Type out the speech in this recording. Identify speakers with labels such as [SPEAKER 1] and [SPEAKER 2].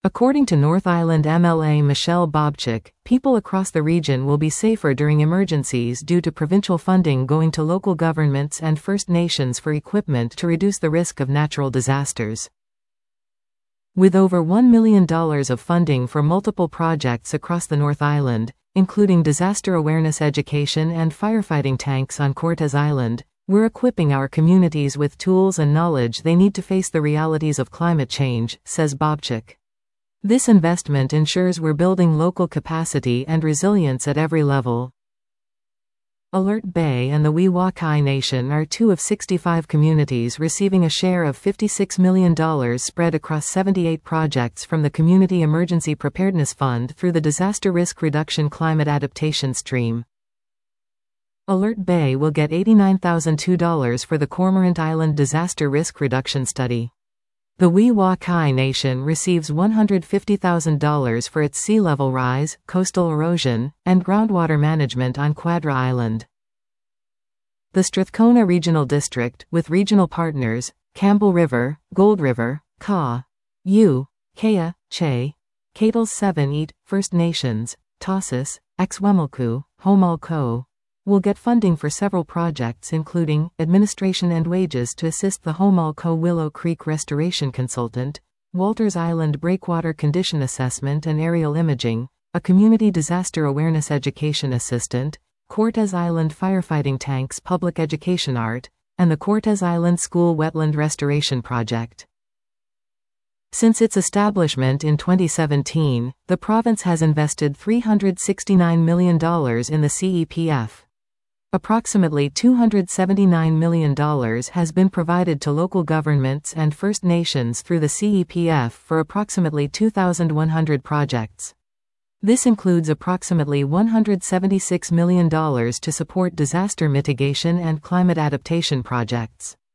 [SPEAKER 1] According to North Island MLA Michelle Bobchik, people across the region will be safer during emergencies due to provincial funding going to local governments and First Nations for equipment to reduce the risk of natural disasters. With over $1 million of funding for multiple projects across the North Island, including disaster awareness education and firefighting tanks on Cortes Island, we're equipping our communities with tools and knowledge they need to face the realities of climate change, says Bobchik. This investment ensures we're building local capacity and resilience at every level. Alert Bay and the Wee-Waa-Kai Nation are two of 65 communities receiving a share of $56 million spread across 78 projects from the Community Emergency Preparedness Fund through the Disaster Risk Reduction Climate Adaptation Stream. Alert Bay will get $89,002 for the Cormorant Island Disaster Risk Reduction Study. The Wee-Waa-Kai Nation receives $150,000 for its sea level rise, coastal erosion, and groundwater management on Quadra Island. The Strathcona Regional District, with regional partners, Campbell River, Gold River, Ka, U, Kea, Che, Catles 7 Eat, First Nations, Tossis, Exwemilku, Homalco, will get funding for several projects including administration and wages to assist the Homalco Willow Creek Restoration Consultant, Walters Island Breakwater Condition Assessment and Aerial Imaging, a Community Disaster Awareness Education Assistant, Cortes Island Firefighting Tanks Public Education Art, and the Cortes Island School Wetland Restoration Project. Since its establishment in 2017, the province has invested $369 million in the CEPF. Approximately $279 million has been provided to local governments and First Nations through the CEPF for approximately 2,100 projects. This includes approximately $176 million to support disaster mitigation and climate adaptation projects.